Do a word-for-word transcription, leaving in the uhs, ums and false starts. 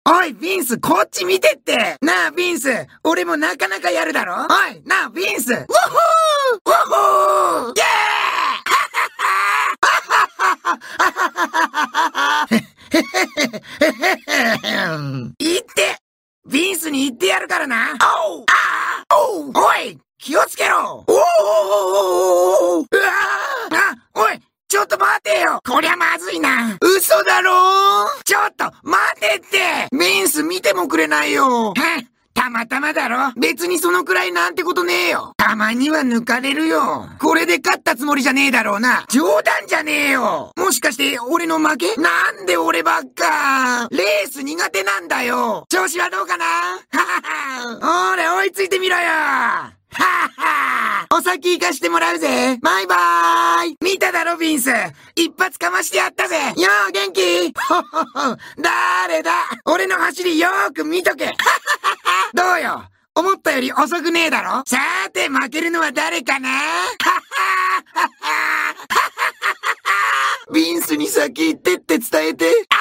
おい、ビンス、こっち見てって。なあ、ビンス、俺もなかなかやるだろ。おい、なあ、ビンス。ウォッホーウォッホーイェーイ言って、ビンスに言ってやるからな。おうあーおうおい気をつけろ。おーおーおーおーうわーあ、おいちょっと待てよ。こりゃまずいな。嘘だろー。ちょっと待てって。ビンス見てもくれないよ。はたまたまだろ。別にそのくらいなんてことねえよ。たまには抜かれるよ。これで勝ったつもりじゃねえだろうな。冗談じゃねえよ。もしかして俺の負け？なんで俺ばっか。レース苦手なんだよ。調子はどうかな？ははは。おーれ追いついてみろよ。はぁはぁお先行かしてもらうぜ。バイバーイ。見ただろ、ビンス。一発かましてやったぜ。よー、元気？ほほほ。だーれだ。俺の走りよーく見とけ。はははは。どうよ。思ったより遅くねえだろ。さーて、負けるのは誰かな？はははは。はははは。ビンスに先行ってって伝えて。